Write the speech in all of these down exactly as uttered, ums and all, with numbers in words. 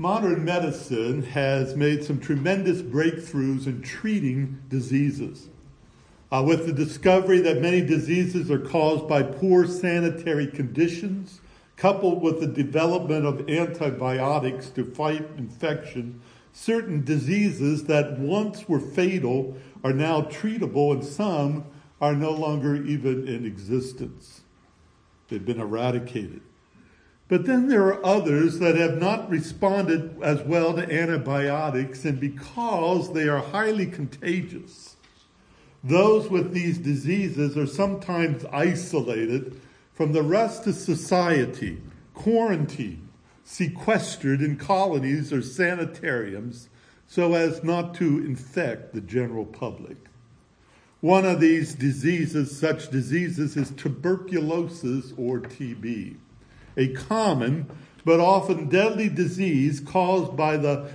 Modern medicine has made some tremendous breakthroughs in treating diseases. Uh, with the discovery that many diseases are caused by poor sanitary conditions, coupled with the development of antibiotics to fight infection, certain diseases that once were fatal are now treatable, and some are no longer even in existence. They've been eradicated. But then there are others that have not responded as well to antibiotics, and because they are highly contagious, those with these diseases are sometimes isolated from the rest of society, quarantined, sequestered in colonies or sanitariums so as not to infect the general public. One of these diseases, such diseases, is tuberculosis or T B, a common but often deadly disease caused by the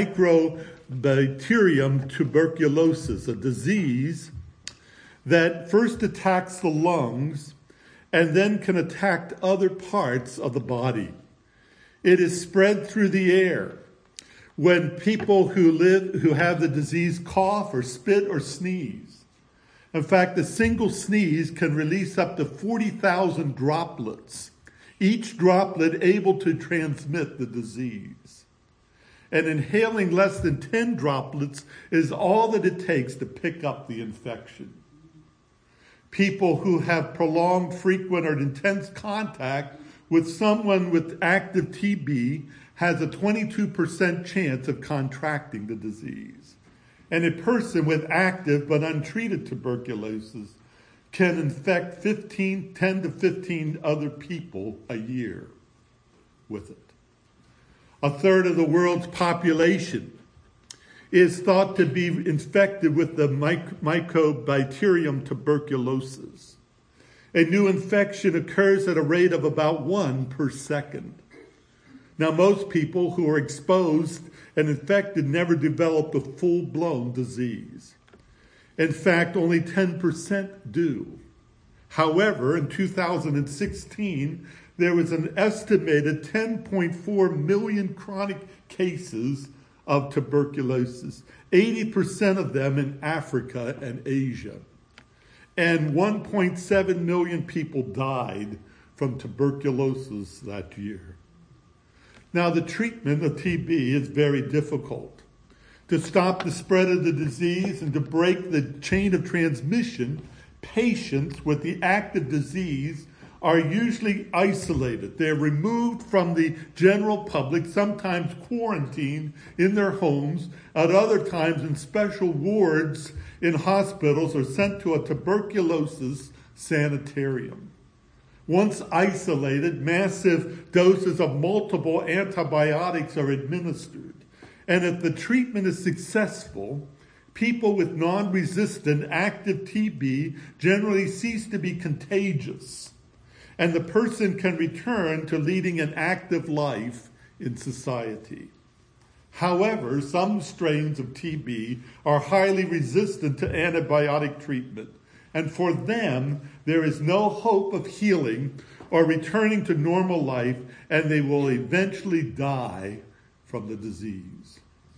Mycobacterium tuberculosis, a disease that first attacks the lungs and then can attack other parts of the body. It is spread through the air when people who live who have the disease cough or spit or sneeze. In fact, a single sneeze can release up to forty thousand droplets, each droplet able to transmit the disease. And inhaling less than ten droplets is all that it takes to pick up the infection. People who have prolonged, frequent, or intense contact with someone with active T B has a twenty-two percent chance of contracting the disease. And a person with active but untreated tuberculosis can infect fifteen, ten to fifteen other people a year with it. A third of the world's population is thought to be infected with the Mycobacterium tuberculosis. A new infection occurs at a rate of about one per second. Now, most people who are exposed and infected never develop a full-blown disease. In fact, only ten percent do. However, in two thousand sixteen, there was an estimated ten point four million chronic cases of tuberculosis, eighty percent of them in Africa and Asia. And one point seven million people died from tuberculosis that year. Now, the treatment of T B is very difficult. To stop the spread of the disease and to break the chain of transmission, patients with the active disease are usually isolated. They're removed from the general public, sometimes quarantined in their homes, at other times in special wards in hospitals, or sent to a tuberculosis sanitarium. Once isolated, massive doses of multiple antibiotics are administered. And if the treatment is successful, people with non-resistant active T B generally cease to be contagious, and the person can return to leading an active life in society. However, some strains of T B are highly resistant to antibiotic treatment, and for them, there is no hope of healing or returning to normal life, and they will eventually die from the disease.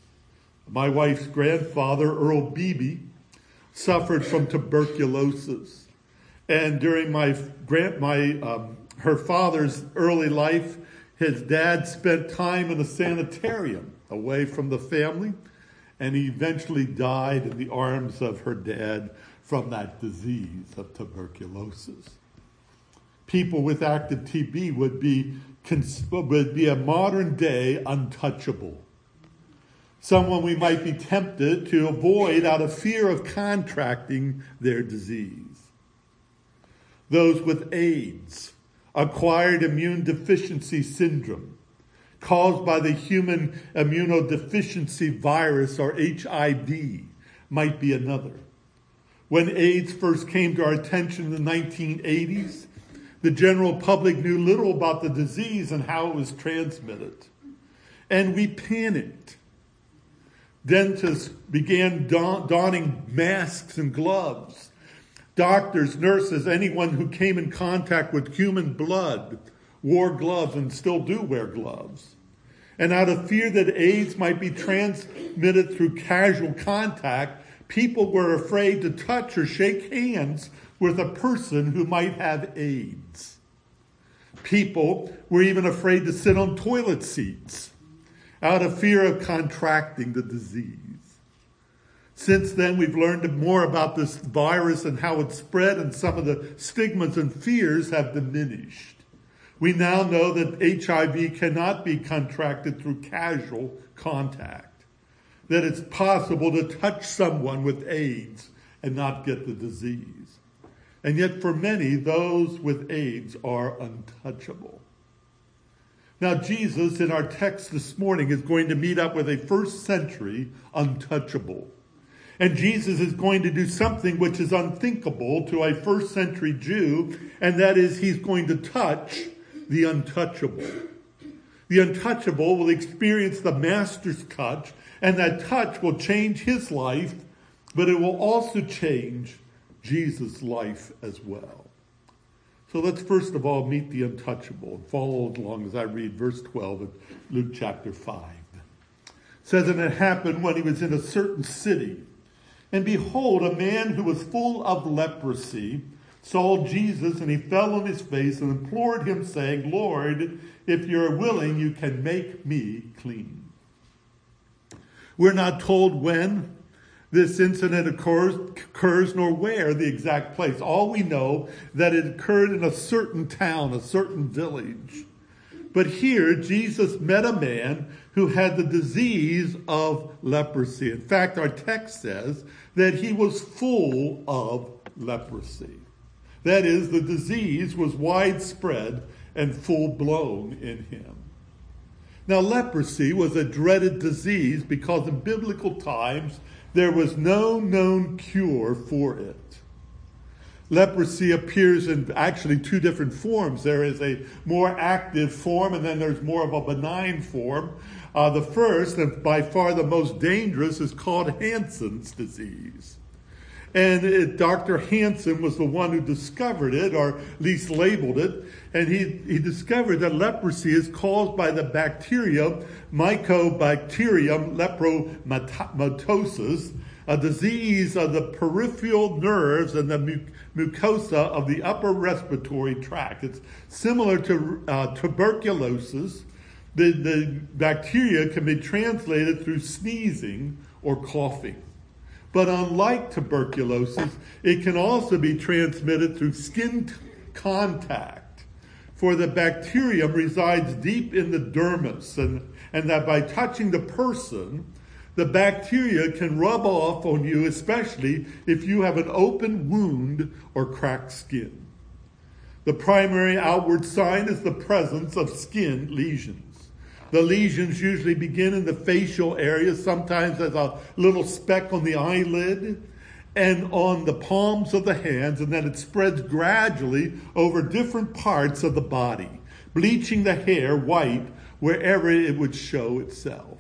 My wife's grandfather, Earl Beebe, suffered from tuberculosis. And during my grand, my um, her father's early life, his dad spent time in a sanitarium away from the family, and he eventually died in the arms of her dad from that disease of tuberculosis. People with active T B would be, would be a modern day untouchable. Someone we might be tempted to avoid out of fear of contracting their disease. Those with AIDS, acquired immune deficiency syndrome, caused by the human immunodeficiency virus, or H I V, might be another. When AIDS first came to our attention in the nineteen eighties, the general public knew little about the disease and how it was transmitted. And we panicked. Dentists began don- donning masks and gloves. Doctors, nurses, anyone who came in contact with human blood wore gloves and still do wear gloves. And out of fear that AIDS might be transmitted through casual contact, people were afraid to touch or shake hands with a person who might have AIDS. People were even afraid to sit on toilet seats out of fear of contracting the disease. Since then, we've learned more about this virus and how it spread, and some of the stigmas and fears have diminished. We now know that H I V cannot be contracted through casual contact, that it's possible to touch someone with AIDS and not get the disease. And yet for many, those with AIDS are untouchable. Now Jesus, in our text this morning, is going to meet up with a first century untouchable. And Jesus is going to do something which is unthinkable to a first century Jew, and that is he's going to touch the untouchable. The untouchable will experience the master's touch, and that touch will change his life, but it will also change Jesus' life as well. So let's first of all meet the untouchable and follow along as I read verse twelve of Luke chapter five. It says, and it happened when he was in a certain city, and behold, a man who was full of leprosy saw Jesus, and he fell on his face and implored him, saying, Lord, if you're willing, you can make me clean. We're not told when this incident occurs, occurs, nor where the exact place. All we know that it occurred in a certain town, a certain village. But here, Jesus met a man who had the disease of leprosy. In fact, our text says that he was full of leprosy. That is, the disease was widespread and full-blown in him. Now, leprosy was a dreaded disease because in biblical times, there was no known cure for it. Leprosy appears in actually two different forms. There is a more active form, and then there's more of a benign form. Uh, the first, and by far the most dangerous, is called Hansen's disease. And it, Doctor Hansen was the one who discovered it, or at least labeled it. And he, he discovered that leprosy is caused by the bacterium Mycobacterium lepromatosis, a disease of the peripheral nerves and the mu- mucosa of the upper respiratory tract. It's similar to uh, tuberculosis. The, the bacteria can be translated through sneezing or coughing. But unlike tuberculosis, it can also be transmitted through skin t- contact. For the bacterium resides deep in the dermis, and, and that by touching the person, the bacteria can rub off on you, especially if you have an open wound or cracked skin. The primary outward sign is the presence of skin lesions. The lesions usually begin in the facial area, sometimes as a little speck on the eyelid and on the palms of the hands, and then it spreads gradually over different parts of the body, bleaching the hair white wherever it would show itself.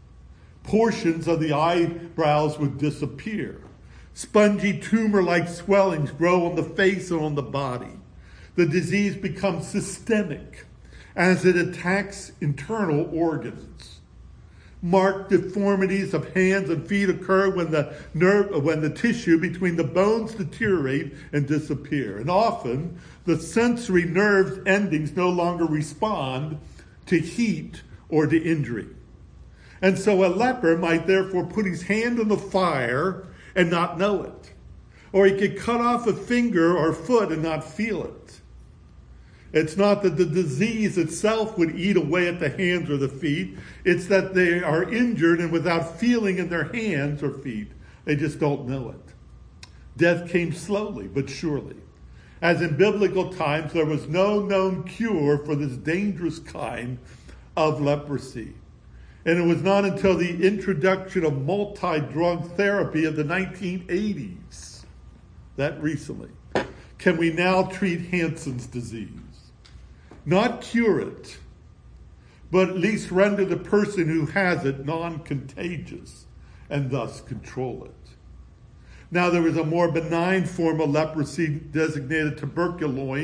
Portions of the eyebrows would disappear. Spongy tumor-like swellings grow on the face and on the body. The disease becomes systemic as it attacks internal organs. Marked deformities of hands and feet occur when the nerve, when the tissue between the bones deteriorate and disappear. And often, the sensory nerve endings no longer respond to heat or to injury. And so a leper might therefore put his hand on the fire and not know it. Or he could cut off a finger or foot and not feel it. It's not that the disease itself would eat away at the hands or the feet. It's that they are injured and without feeling in their hands or feet. They just don't know it. Death came slowly but surely. As in biblical times, there was no known cure for this dangerous kind of leprosy. And it was not until the introduction of multi-drug therapy of the nineteen eighties, that recently, can we now treat Hansen's disease. Not cure it, but at least render the person who has it non-contagious and thus control it. Now there was a more benign form of leprosy designated tuberculoid,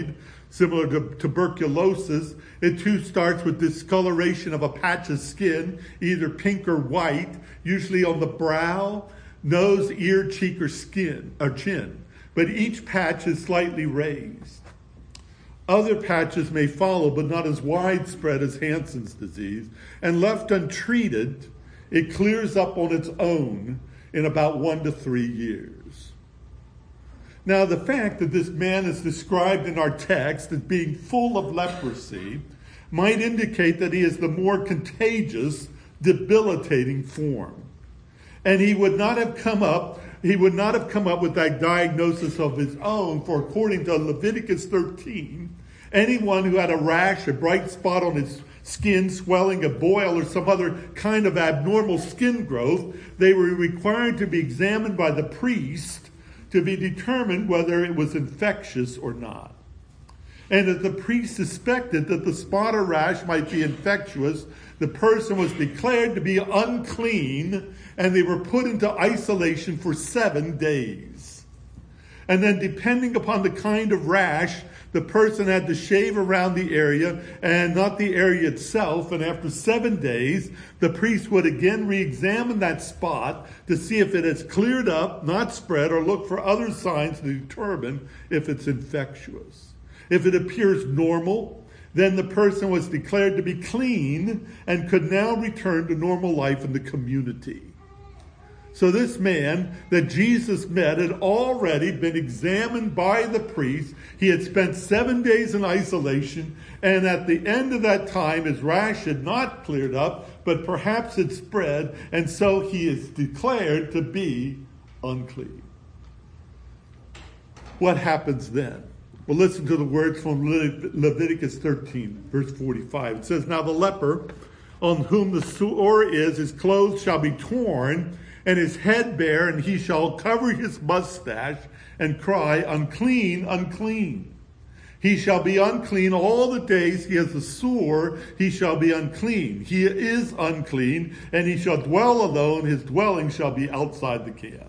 Similar to tuberculosis, it too starts with discoloration of a patch of skin, either pink or white, usually on the brow, nose, ear, cheek, or skin or chin. But each patch is slightly raised. Other patches may follow, but not as widespread as Hansen's disease. And left untreated, it clears up on its own in about one to three years. Now, the fact that this man is described in our text as being full of leprosy might indicate that he is the more contagious, debilitating form. And he would not have come up, he would not have come up with that diagnosis of his own, for according to Leviticus thirteen, anyone who had a rash, a bright spot on his skin, swelling, a boil, or some other kind of abnormal skin growth, they were required to be examined by the priest to be determined whether it was infectious or not. And if the priest suspected that the spot or rash might be infectious, the person was declared to be unclean, and they were put into isolation for seven days. And then, depending upon the kind of rash, the person had to shave around the area and not the area itself. And after seven days, the priest would again re-examine that spot to see if it has cleared up, not spread, or look for other signs to determine if it's infectious. If it appears normal, then the person was declared to be clean and could now return to normal life in the community. So this man that Jesus met had already been examined by the priest. He had spent seven days in isolation, and at the end of that time, his rash had not cleared up, but perhaps had spread, and so he is declared to be unclean. What happens then? Well, listen to the words from Leviticus thirteen, verse forty-five. It says, "Now the leper on whom the sore is, his clothes shall be torn, and his head bare, and he shall cover his mustache and cry, unclean, unclean. He shall be unclean all the days he has a sore, he shall be unclean. He is unclean, and he shall dwell alone, his dwelling shall be outside the camp."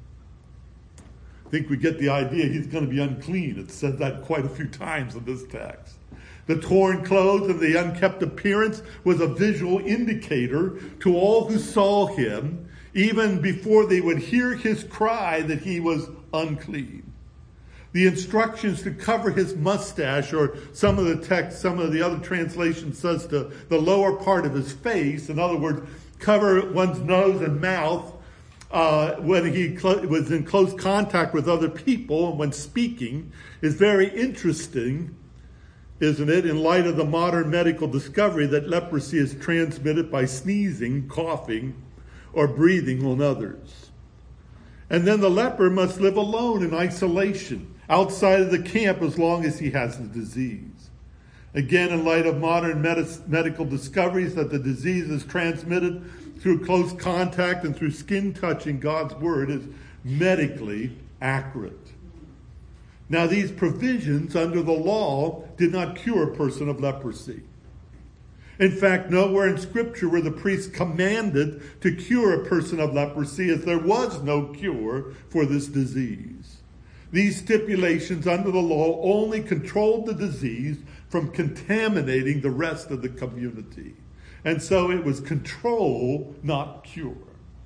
I think we get the idea he's going to be unclean. It says that quite a few times in this text. The torn clothes and the unkempt appearance was a visual indicator to all who saw him, even before they would hear his cry that he was unclean. The instructions to cover his mustache, or some of the text, some of the other translations says to the lower part of his face, in other words, cover one's nose and mouth uh, when he cl- was in close contact with other people and when speaking, is very interesting, isn't it, in light of the modern medical discovery that leprosy is transmitted by sneezing, coughing, or breathing on others. And then the leper must live alone in isolation, outside of the camp, as long as he has the disease. Again, in light of modern med- medical discoveries that the disease is transmitted through close contact and through skin touching, God's word is medically accurate. Now, these provisions under the law did not cure a person of leprosy. In fact, nowhere in Scripture were the priests commanded to cure a person of leprosy, as there was no cure for this disease. These stipulations under the law only controlled the disease from contaminating the rest of the community. And so it was control, not cure.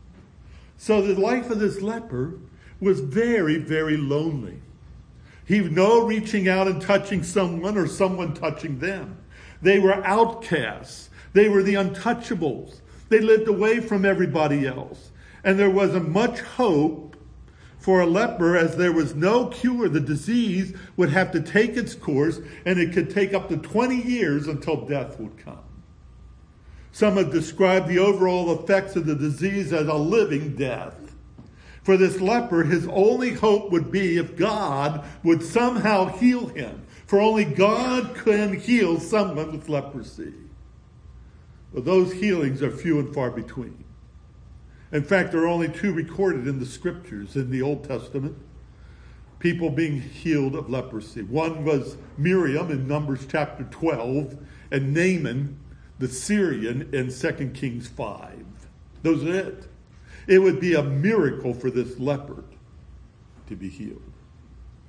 So the life of this leper was very, very lonely. He had no reaching out and touching someone or someone touching them. They were outcasts. They were the untouchables. They lived away from everybody else. And there wasn't much hope for a leper, as there was no cure. The disease would have to take its course, and it could take up to twenty years until death would come. Some have described the overall effects of the disease as a living death. For this leper, his only hope would be if God would somehow heal him. For only God can heal someone with leprosy. But those healings are few and far between. In fact, there are only two recorded in the Scriptures in the Old Testament, people being healed of leprosy. One was Miriam in Numbers chapter twelve, and Naaman the Syrian in Second Kings five. Those are it. It would be a miracle for this leper to be healed.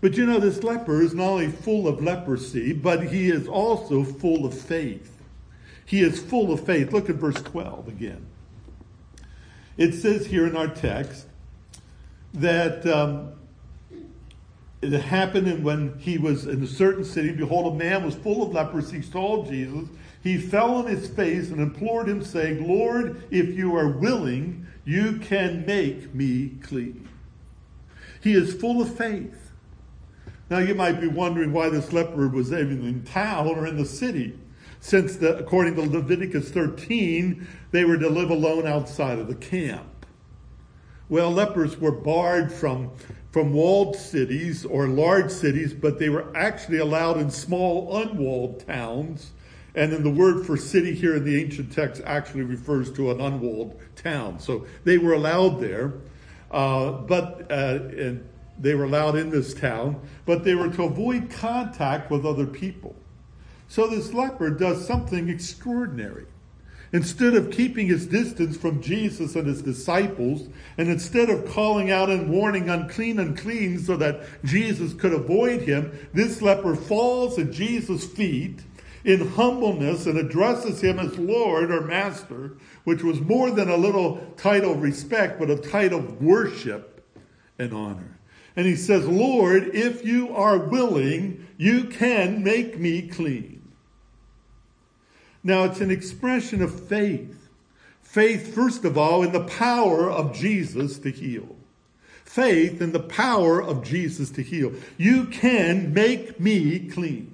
But you know, this leper is not only full of leprosy, but he is also full of faith. He is full of faith. Look at verse twelve again. It says here in our text that um, it happened when he was in a certain city. Behold, a man was full of leprosy, saw Jesus. He fell on his face and implored him, saying, Lord, if you are willing, you can make me clean. He is full of faith. Now you might be wondering why this leper was even in town or in the city, since the, according to Leviticus thirteen, they were to live alone outside of the camp. Well, lepers were barred from, from walled cities or large cities, but they were actually allowed in small unwalled towns. And then the word for city here in the ancient text actually refers to an unwalled town. So they were allowed there, uh, but uh, and they were allowed in this town, but they were to avoid contact with other people. So this leper does something extraordinary. Instead of keeping his distance from Jesus and his disciples, and instead of calling out and warning, unclean, unclean, so that Jesus could avoid him, this leper falls at Jesus' feet in humbleness and addresses him as Lord or Master, which was more than a little title of respect, but a title of worship and honor. And he says, Lord, if you are willing, you can make me clean. Now, it's an expression of faith. Faith, first of all, in the power of Jesus to heal. Faith in the power of Jesus to heal. You can make me clean.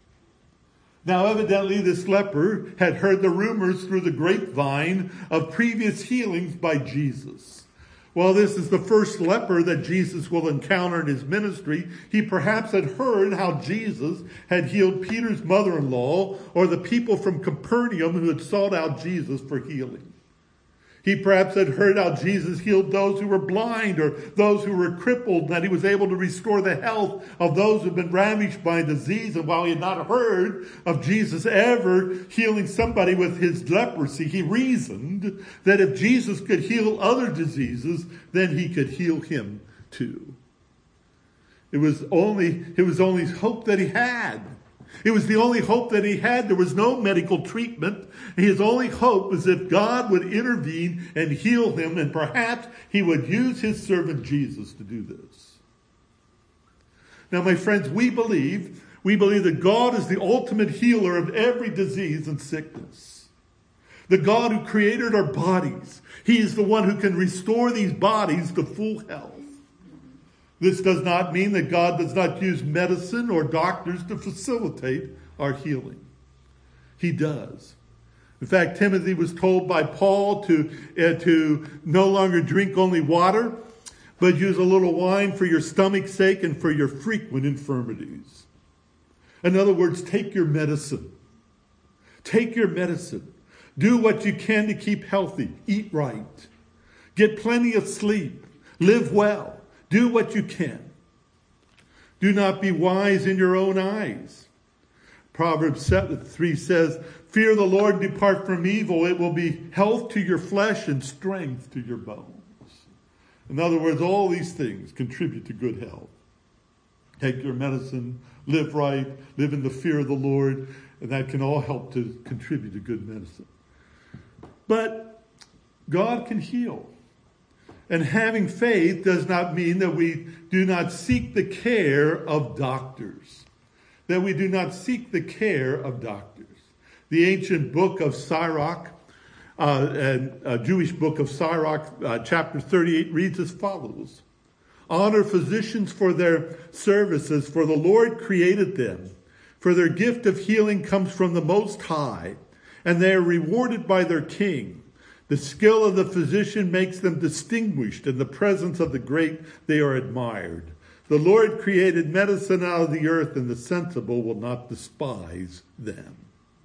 Now, evidently, this leper had heard the rumors through the grapevine of previous healings by Jesus. Well, this is the first leper that Jesus will encounter in his ministry. He perhaps had heard how Jesus had healed Peter's mother-in-law or the people from Capernaum who had sought out Jesus for healing. He perhaps had heard how Jesus healed those who were blind or those who were crippled, that he was able to restore the health of those who had been ravaged by disease. And while he had not heard of Jesus ever healing somebody with his leprosy, he reasoned that if Jesus could heal other diseases, then he could heal him too. It was only, it was only hope that he had. It was the only hope that he had. There was no medical treatment. His only hope was that God would intervene and heal him, and perhaps he would use his servant Jesus to do this. Now, my friends, we believe, we believe that God is the ultimate healer of every disease and sickness. The God who created our bodies. He is the one who can restore these bodies to full health. This does not mean that God does not use medicine or doctors to facilitate our healing. He does. In fact, Timothy was told by Paul to, uh, to no longer drink only water, but use a little wine for your stomach's sake and for your frequent infirmities. In other words, take your medicine. Take your medicine. Do what you can to keep healthy. Eat right. Get plenty of sleep. Live well. Do what you can. Do not be wise in your own eyes. Proverbs three says, fear the Lord, depart from evil. It will be health to your flesh and strength to your bones. In other words, all these things contribute to good health. Take your medicine, live right, live in the fear of the Lord, and that can all help to contribute to good medicine. But God can heal. And having faith does not mean that we do not seek the care of doctors. That we do not seek the care of doctors. The ancient book of Sirach, uh, and a Jewish book of Sirach, uh, chapter thirty-eight, reads as follows. Honor physicians for their services, for the Lord created them. For their gift of healing comes from the Most High, and they are rewarded by their King. The skill of the physician makes them distinguished. In the presence of the great, they are admired. The Lord created medicine out of the earth, and the sensible will not despise them.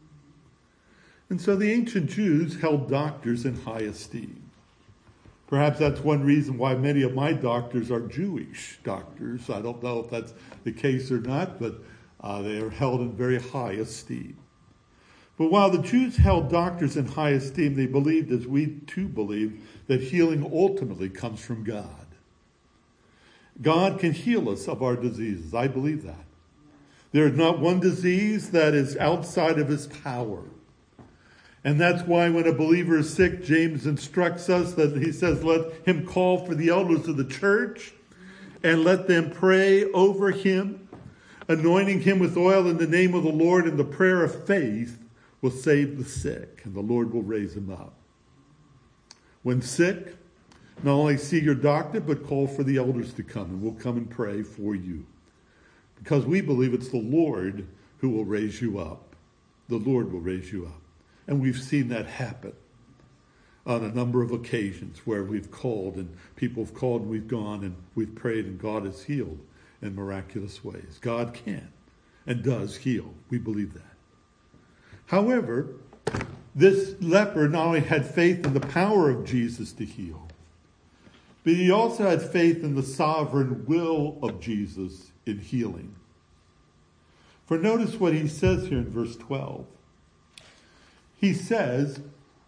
And so the ancient Jews held doctors in high esteem. Perhaps that's one reason why many of my doctors are Jewish doctors. I don't know if that's the case or not, but uh, they are held in very high esteem. But while the Jews held doctors in high esteem, they believed, as we too believe, that healing ultimately comes from God. God can heal us of our diseases. I believe that. There is not one disease that is outside of his power. And that's why when a believer is sick, James instructs us that he says, let him call for the elders of the church and let them pray over him, anointing him with oil in the name of the Lord, and the prayer of faith will save the sick, and the Lord will raise him up. When sick, not only see your doctor, but call for the elders to come, and we'll come and pray for you. Because we believe it's the Lord who will raise you up. The Lord will raise you up. And we've seen that happen on a number of occasions where we've called and people have called and we've gone and we've prayed and God has healed in miraculous ways. God can and does heal. We believe that. However, this leper not only had faith in the power of Jesus to heal, but he also had faith in the sovereign will of Jesus in healing. For notice what he says here in verse twelve. He says,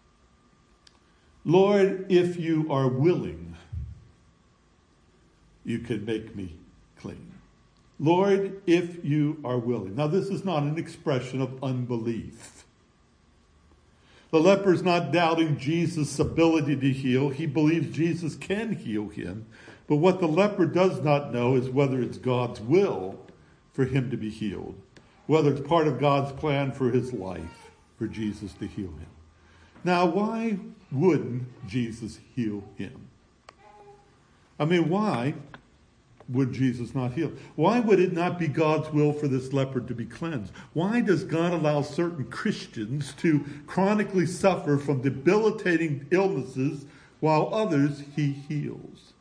Lord, if you are willing, you can make me clean. Lord, if you are willing. Now, this is not an expression of unbelief. The leper is not doubting Jesus' ability to heal. He believes Jesus can heal him. But what the leper does not know is whether it's God's will for him to be healed, whether it's part of God's plan for his life for Jesus to heal him. Now, why wouldn't Jesus heal him? I mean, why would Jesus not heal? Why would it not be God's will for this leper to be cleansed? Why does God allow certain Christians to chronically suffer from debilitating illnesses while others he heals?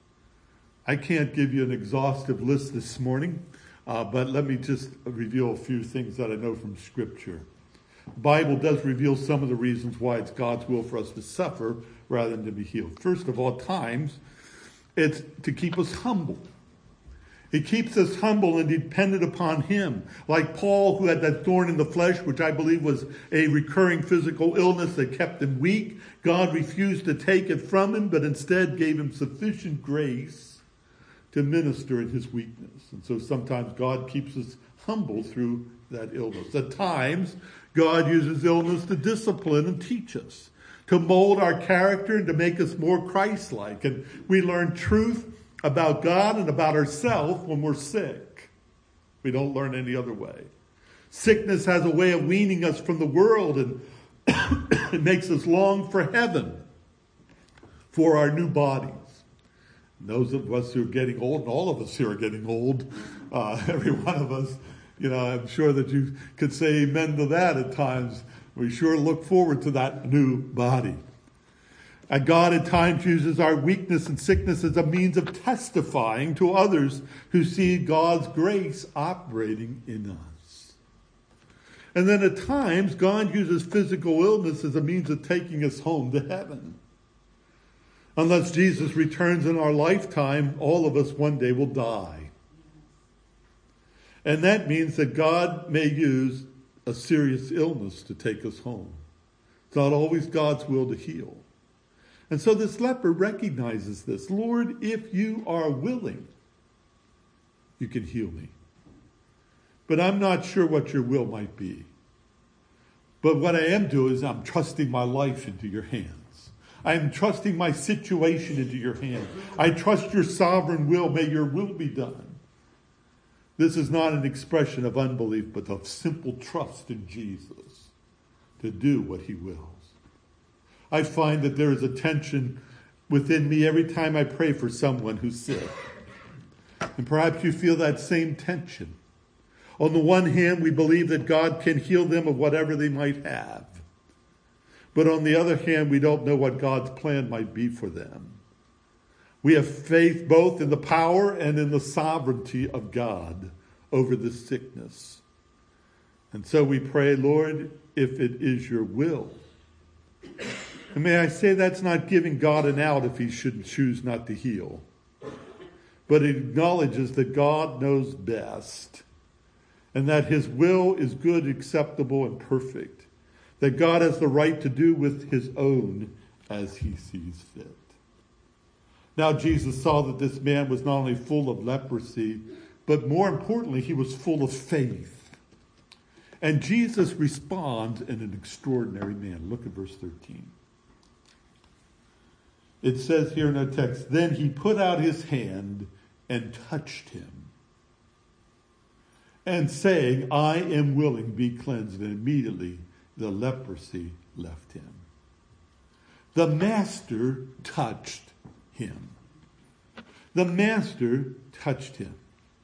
I can't give you an exhaustive list this morning, uh, but let me just reveal a few things that I know from Scripture. The Bible does reveal some of the reasons why it's God's will for us to suffer rather than to be healed. First of all, at times, it's to keep us humble. It keeps us humble and dependent upon him. Like Paul, who had that thorn in the flesh, which I believe was a recurring physical illness that kept him weak. God refused to take it from him, but instead gave him sufficient grace to minister in his weakness. And so sometimes God keeps us humble through that illness. At times, God uses illness to discipline and teach us, to mold our character and to make us more Christ-like. And we learn truth about God and about ourselves when we're sick. We don't learn any other way. Sickness has a way of weaning us from the world, and it makes us long for heaven, for our new bodies. And those of us who are getting old, and all of us here are getting old, uh, every one of us, you know, I'm sure that you could say amen to that at times. We sure look forward to that new body. And God at times uses our weakness and sickness as a means of testifying to others who see God's grace operating in us. And then at times, God uses physical illness as a means of taking us home to heaven. Unless Jesus returns in our lifetime, all of us one day will die. And that means that God may use a serious illness to take us home. It's not always God's will to heal. And so this leper recognizes this. Lord, if you are willing, you can heal me. But I'm not sure what your will might be. But what I am doing is I'm trusting my life into your hands. I am trusting my situation into your hands. I trust your sovereign will. May your will be done. This is not an expression of unbelief, but of simple trust in Jesus to do what he wills. I find that there is a tension within me every time I pray for someone who's sick. And perhaps you feel that same tension. On the one hand, we believe that God can heal them of whatever they might have. But on the other hand, we don't know what God's plan might be for them. We have faith both in the power and in the sovereignty of God over this sickness. And so we pray, Lord, if it is your will. And may I say that's not giving God an out if he should choose not to heal. But it acknowledges that God knows best and that his will is good, acceptable, and perfect. That God has the right to do with his own as he sees fit. Now Jesus saw that this man was not only full of leprosy, but more importantly, he was full of faith. And Jesus responds in an extraordinary manner. Look at verse thirteen. It says here in our text, then he put out his hand and touched him, and saying, I am willing, be cleansed. And immediately the leprosy left him. The master touched him. The master touched him.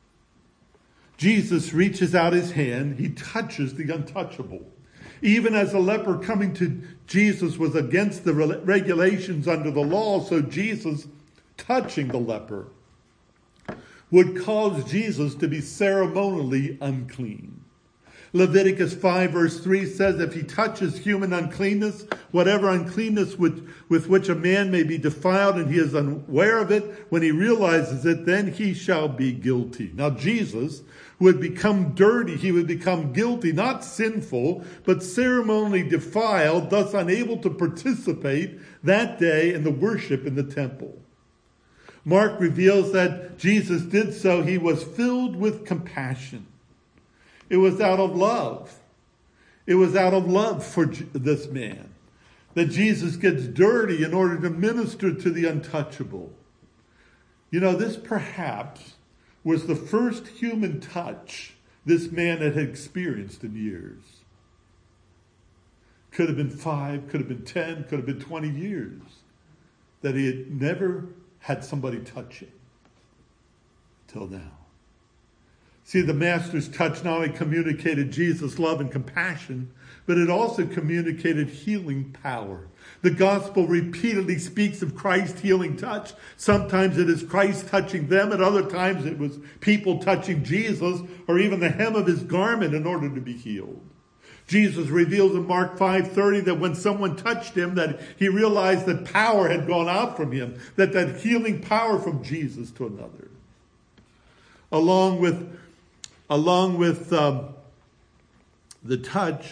Jesus reaches out his hand. He touches the untouchable. Even as a leper coming to Jesus was against the regulations under the law, so Jesus touching the leper would cause Jesus to be ceremonially unclean. Leviticus five verse three says, if he touches human uncleanness, whatever uncleanness with, with which a man may be defiled and he is unaware of it, when he realizes it, then he shall be guilty. Now Jesus would become dirty, he would become guilty, not sinful, but ceremonially defiled, thus unable to participate that day in the worship in the temple. Mark reveals that Jesus did so, he was filled with compassion. It was out of love. It was out of love for this man that Jesus gets dirty in order to minister to the untouchable. You know, this perhaps was the first human touch this man had experienced in years. Could have been five, could have been ten, could have been twenty years that he had never had somebody touch him till now. See, the master's touch not only communicated Jesus' love and compassion, but it also communicated healing power. The gospel repeatedly speaks of Christ's healing touch. Sometimes it is Christ touching them, at other times it was people touching Jesus, or even the hem of his garment in order to be healed. Jesus reveals in Mark five thirty that when someone touched him, that he realized that power had gone out from him, that that healing power from Jesus to another. Along with Along with um, the touch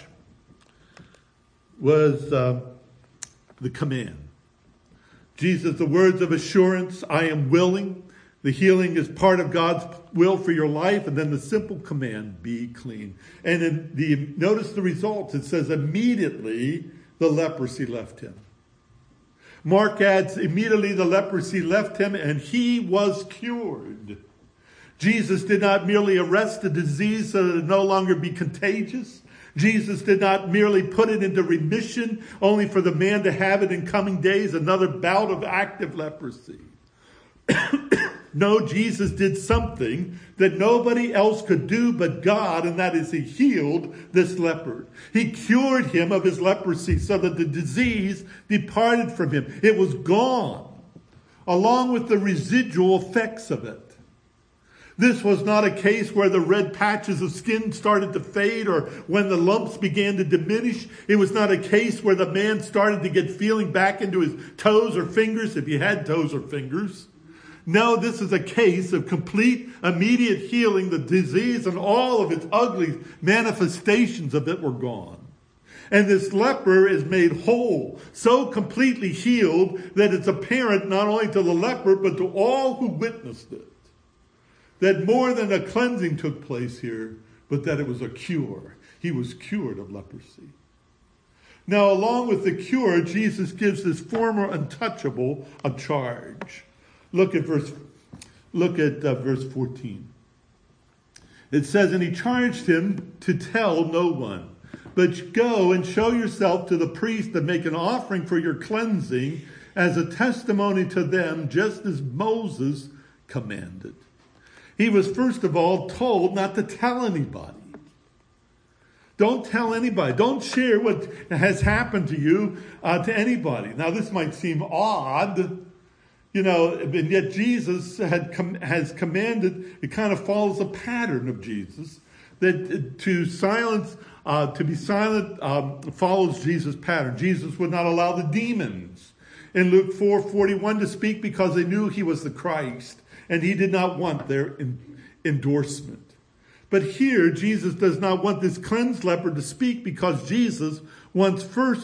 was uh, the command. Jesus, the words of assurance, I am willing. The healing is part of God's will for your life. And then the simple command, be clean. And in the notice the results. It says immediately the leprosy left him. Mark adds, immediately the leprosy left him and he was cured. Jesus did not merely arrest the disease so that it would no longer be contagious. Jesus did not merely put it into remission, only for the man to have it in coming days, another bout of active leprosy. No, Jesus did something that nobody else could do but God, and that is he healed this leper. He cured him of his leprosy so that the disease departed from him. It was gone, along with the residual effects of it. This was not a case where the red patches of skin started to fade or when the lumps began to diminish. It was not a case where the man started to get feeling back into his toes or fingers, if he had toes or fingers. No, this is a case of complete, immediate healing. The disease and all of its ugly manifestations of it were gone. And this leper is made whole, so completely healed that it's apparent not only to the leper, but to all who witnessed it, that more than a cleansing took place here, but that it was a cure. He was cured of leprosy. Now, along with the cure, Jesus gives this former untouchable a charge. Look at verse, look at uh, verse fourteen. It says, and he charged him to tell no one, but go and show yourself to the priest and make an offering for your cleansing as a testimony to them, just as Moses commanded. He was first of all told not to tell anybody. Don't tell anybody. Don't share what has happened to you uh, to anybody. Now, this might seem odd, you know, and yet Jesus had com- has commanded. It kind of follows a pattern of Jesus that to silence, uh, to be silent, um, follows Jesus' pattern. Jesus would not allow the demons in Luke four forty-one to speak because they knew he was the Christ. And he did not want their in, endorsement. But here, Jesus does not want this cleansed leper to speak because Jesus wants first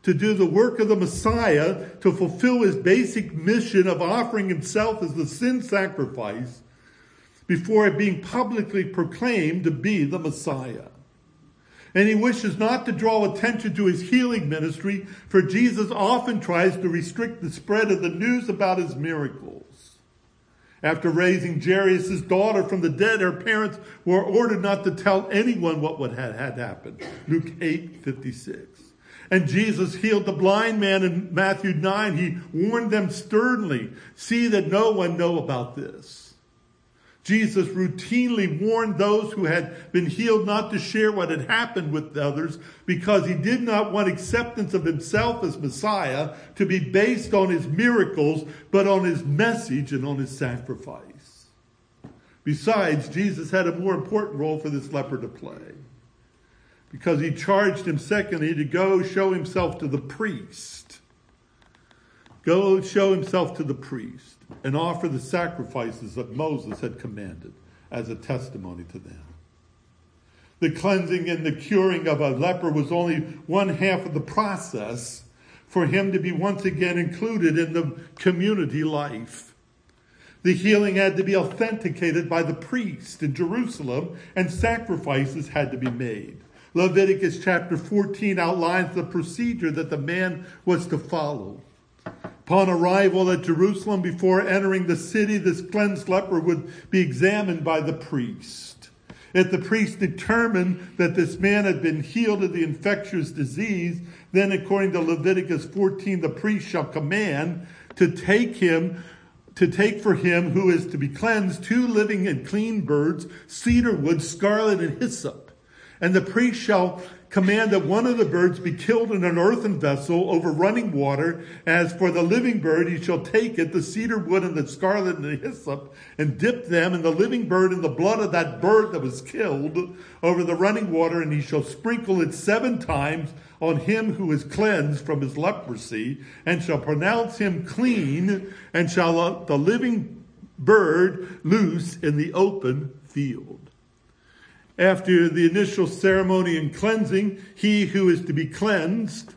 to do the work of the Messiah, to fulfill his basic mission of offering himself as the sin sacrifice before being publicly proclaimed to be the Messiah. And he wishes not to draw attention to his healing ministry, for Jesus often tries to restrict the spread of the news about his miracles. After raising Jairus' daughter from the dead, her parents were ordered not to tell anyone what had, had happened. Luke eight fifty-six. And Jesus healed the blind man in Matthew nine. He warned them sternly, see that no one know about this. Jesus routinely warned those who had been healed not to share what had happened with others, because he did not want acceptance of himself as Messiah to be based on his miracles, but on his message and on his sacrifice. Besides, Jesus had a more important role for this leper to play, because he charged him, secondly, to go show himself to the priest. Go show himself to the priest and offer the sacrifices that Moses had commanded as a testimony to them. The cleansing and the curing of a leper was only one half of the process for him to be once again included in the community life. The healing had to be authenticated by the priest in Jerusalem, and sacrifices had to be made. Leviticus chapter fourteen outlines the procedure that the man was to follow. Upon arrival at Jerusalem, before entering the city, this cleansed leper would be examined by the priest. If the priest determined that this man had been healed of the infectious disease, then according to Leviticus fourteen, the priest shall command to take him, to take for him who is to be cleansed two living and clean birds, cedar wood, scarlet, and hyssop. And the priest shall command that one of the birds be killed in an earthen vessel over running water. As for the living bird, he shall take it, the cedar wood and the scarlet and the hyssop, and dip them and the living bird in the blood of that bird that was killed over the running water, and he shall sprinkle it seven times on him who is cleansed from his leprosy, and shall pronounce him clean, and shall let the living bird loose in the open field. After the initial ceremony and cleansing, he who is to be cleansed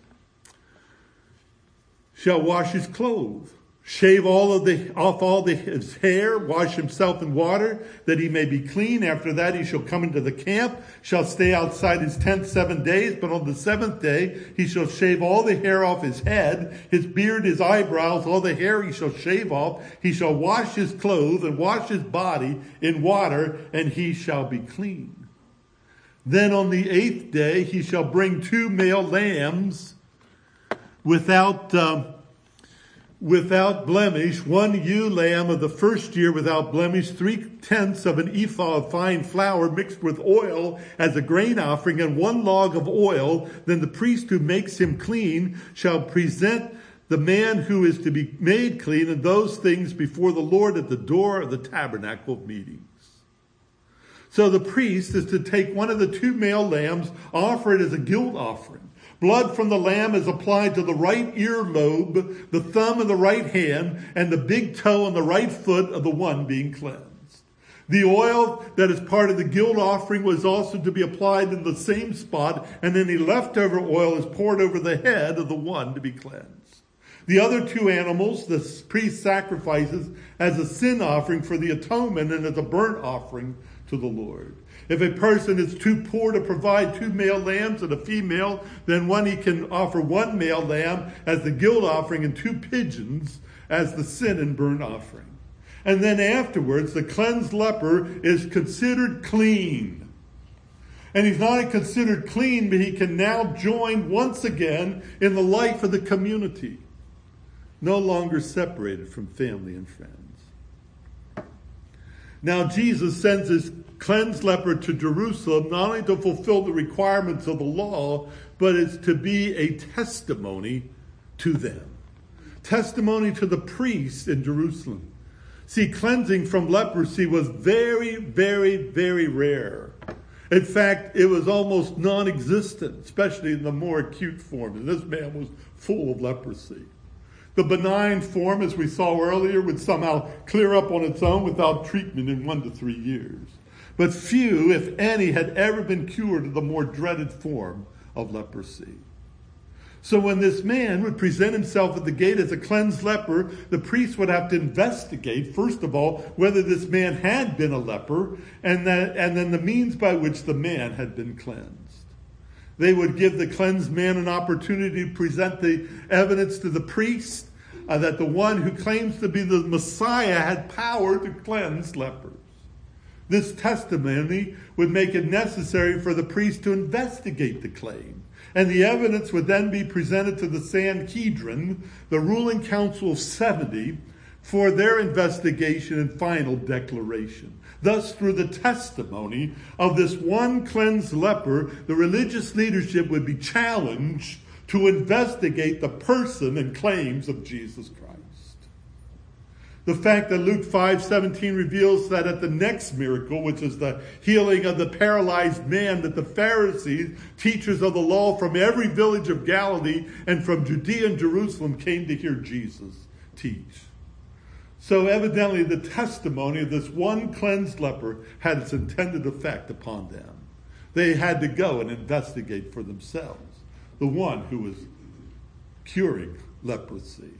shall wash his clothes, shave all of the off all the, his hair, wash himself in water, that he may be clean. After that he shall come into the camp, shall stay outside his tent seven days, but on the seventh day he shall shave all the hair off his head, his beard, his eyebrows, all the hair he shall shave off. He shall wash his clothes and wash his body in water, and he shall be clean. Then on the eighth day he shall bring two male lambs without uh, without blemish, one ewe lamb of the first year without blemish, three-tenths of an ephah of fine flour mixed with oil as a grain offering, and one log of oil. Then the priest who makes him clean shall present the man who is to be made clean and those things before the Lord at the door of the tabernacle of meetings. So the priest is to take one of the two male lambs, offer it as a guilt offering. Blood from the lamb is applied to the right earlobe, the thumb of the right hand, and the big toe on the right foot of the one being cleansed. The oil that is part of the guilt offering was also to be applied in the same spot, and then the leftover oil is poured over the head of the one to be cleansed. The other two animals, the priest sacrifices as a sin offering for the atonement and as a burnt offering to the Lord. If a person is too poor to provide two male lambs and a female, then one he can offer one male lamb as the guilt offering and two pigeons as the sin and burnt offering. And then afterwards, the cleansed leper is considered clean. And he's not only considered clean, but he can now join once again in the life of the community, no longer separated from family and friends. Now Jesus sends his cleansed leper to Jerusalem not only to fulfill the requirements of the law, but it's to be a testimony to them. Testimony to the priests in Jerusalem. See, cleansing from leprosy was very, very, very rare. In fact, it was almost non-existent, especially in the more acute form. And this man was full of leprosy. The benign form, as we saw earlier, would somehow clear up on its own without treatment in one to three years. But few, if any, had ever been cured of the more dreaded form of leprosy. So when this man would present himself at the gate as a cleansed leper, the priest would have to investigate, first of all, whether this man had been a leper, and, that, and then the means by which the man had been cleansed. They would give the cleansed man an opportunity to present the evidence to the priest uh, that the one who claims to be the Messiah had power to cleanse lepers. This testimony would make it necessary for the priest to investigate the claim. And the evidence would then be presented to the Sanhedrin, the ruling council of seventy, for their investigation and final declaration. Thus, through the testimony of this one cleansed leper, the religious leadership would be challenged to investigate the person and claims of Jesus Christ. The fact that Luke five seventeen reveals that at the next miracle, which is the healing of the paralyzed man, that the Pharisees, teachers of the law from every village of Galilee and from Judea and Jerusalem, came to hear Jesus teach. So evidently the testimony of this one cleansed leper had its intended effect upon them. They had to go and investigate for themselves the one who was curing leprosy.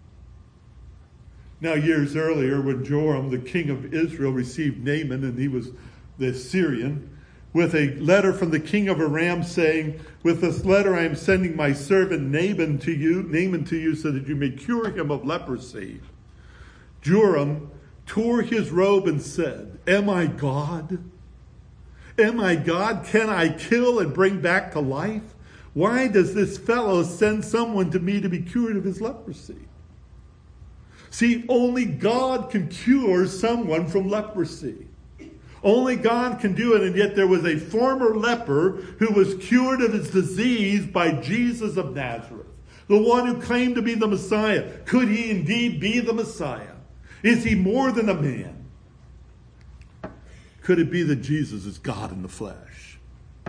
Now, years earlier, when Joram, the king of Israel, received Naaman, and he was the Syrian, with a letter from the king of Aram saying, "With this letter I am sending my servant Naaman to you, Naaman to you, so that you may cure him of leprosy." Joram tore his robe and said, "Am I God? Am I God? Can I kill and bring back to life? Why does this fellow send someone to me to be cured of his leprosy?" See, only God can cure someone from leprosy. Only God can do it, and yet there was a former leper who was cured of his disease by Jesus of Nazareth, the one who claimed to be the Messiah. Could he indeed be the Messiah? Is he more than a man? Could it be that Jesus is God in the flesh?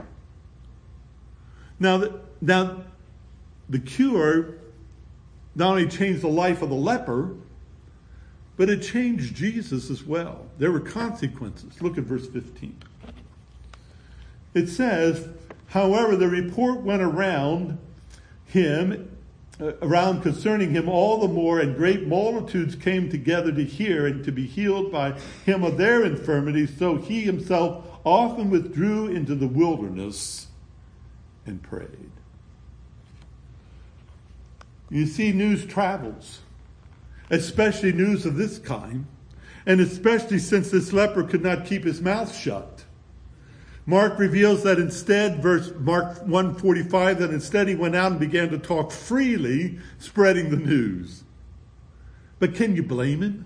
Now, the, now, the cure not only changed the life of the leper, but it changed Jesus as well. There were consequences. Look at verse fifteen. It says, "However, the report went around him, uh, around concerning him all the more, and great multitudes came together to hear and to be healed by him of their infirmities. So he himself often withdrew into the wilderness and prayed." You see, news travels, especially news of this kind, and especially since this leper could not keep his mouth shut. Mark reveals that instead, verse Mark one forty-five, that instead he went out and began to talk freely, spreading the news. But can you blame him?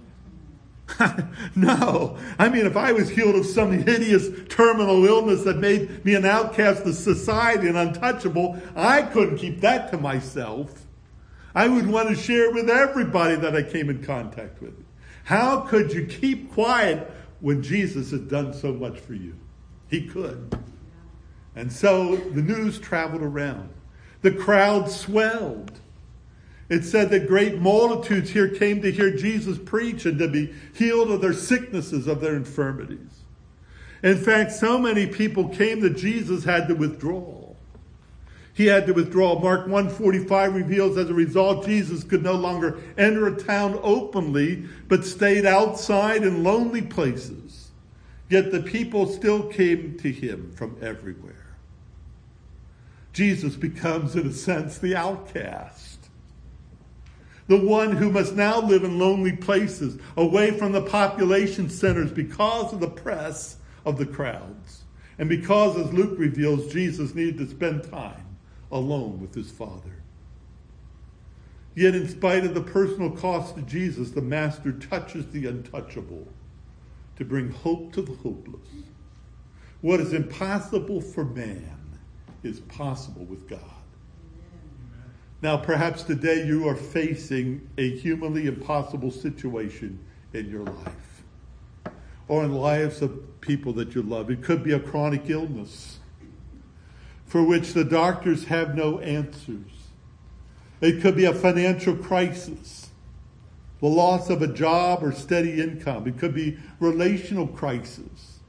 No. I mean, if I was healed of some hideous terminal illness that made me an outcast of society and untouchable, I couldn't keep that to myself. I would want to share it with everybody that I came in contact with. How could you keep quiet when Jesus had done so much for you? He could. And so the news traveled around. The crowd swelled. It said that great multitudes here came to hear Jesus preach and to be healed of their sicknesses, of their infirmities. In fact, so many people came that Jesus had to withdraw. He had to withdraw. Mark one forty-five reveals as a result, Jesus could no longer enter a town openly, but stayed outside in lonely places. Yet the people still came to him from everywhere. Jesus becomes, in a sense, the outcast. The one who must now live in lonely places, away from the population centers because of the press of the crowds. And because, as Luke reveals, Jesus needed to spend time alone with his Father. Yet in spite of the personal cost to Jesus, the Master touches the untouchable to bring hope to the hopeless. What is impossible for man is possible with God. Now, perhaps today you are facing a humanly impossible situation in your life, or in lives of people that you love. It could be a chronic illness for which the doctors have no answers. It could be a financial crisis, the loss of a job or steady income. It could be relational crisis,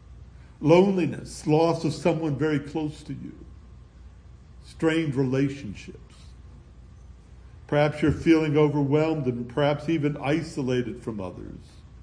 loneliness, loss of someone very close to you, strained relationships. Perhaps you're feeling overwhelmed and perhaps even isolated from others.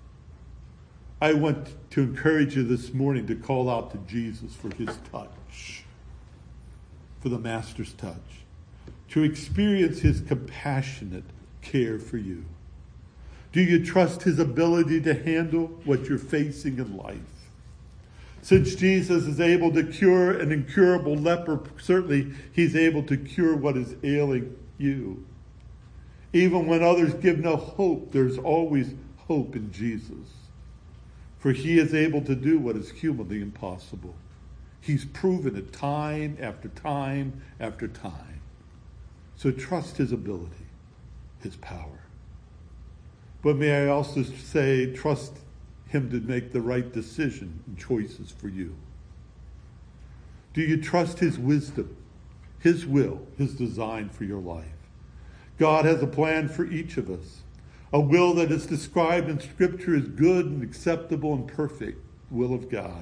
I want to encourage you this morning to call out to Jesus for his touch, for the Master's touch, to experience his compassionate care for you. Do you trust his ability to handle what you're facing in life? Since Jesus is able to cure an incurable leper, certainly he's able to cure what is ailing you. Even when others give no hope, there's always hope in Jesus. For he is able to do what is humanly impossible. He's proven it time after time after time. So trust his ability, his power. But may I also say, trust him to make the right decision and choices for you. Do you trust his wisdom, his will, his design for your life? God has a plan for each of us, a will that is described in Scripture as good and acceptable and perfect will of God.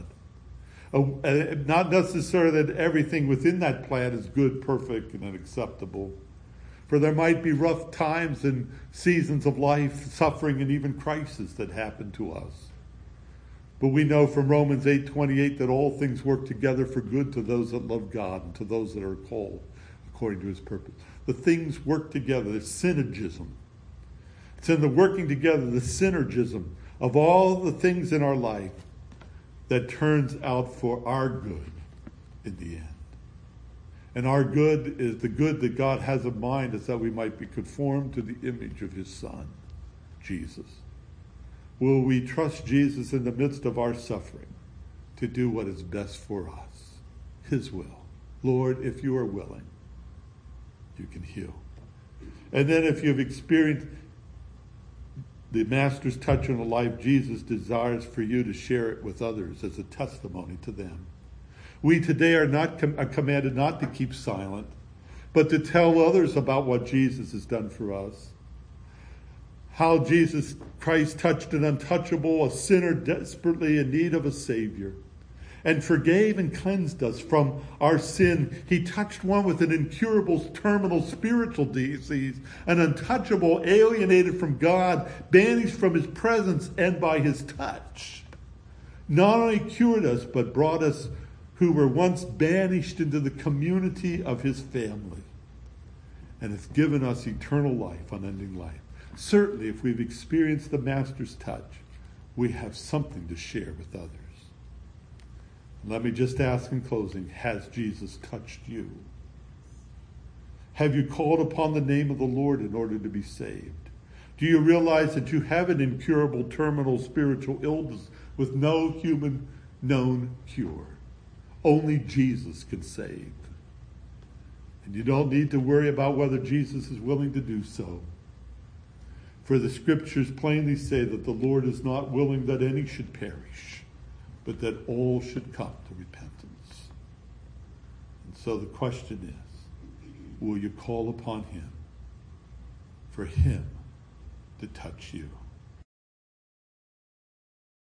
A, not necessarily that everything within that plan is good, perfect, and acceptable. For there might be rough times and seasons of life, suffering, and even crisis that happen to us. But we know from Romans eight twenty-eight that all things work together for good to those that love God and to those that are called according to his purpose. The things work together. There's synergism. It's in the working together, the synergism of all the things in our life that turns out for our good in the end. And our good is the good that God has in mind is that we might be conformed to the image of his Son, Jesus. Will we trust Jesus in the midst of our suffering to do what is best for us? His will. Lord, if you are willing, you can heal. And then if you've experienced the Master's touch on the life, Jesus desires for you to share it with others as a testimony to them. We today are not com- are commanded not to keep silent, but to tell others about what Jesus has done for us. How Jesus Christ touched an untouchable, a sinner desperately in need of a Savior, and forgave and cleansed us from our sin. He touched one with an incurable terminal spiritual disease, an untouchable, alienated from God, banished from his presence, and by his touch not only cured us, but brought us who were once banished into the community of his family, and has given us eternal life, unending life. Certainly, if we've experienced the Master's touch, we have something to share with others. Let me just ask in closing, has Jesus touched you? Have you called upon the name of the Lord in order to be saved? Do you realize that you have an incurable terminal spiritual illness with no human known cure? Only Jesus can save. And you don't need to worry about whether Jesus is willing to do so. For the Scriptures plainly say that the Lord is not willing that any should perish, but that all should come to repentance. And so the question is, will you call upon him for him to touch you?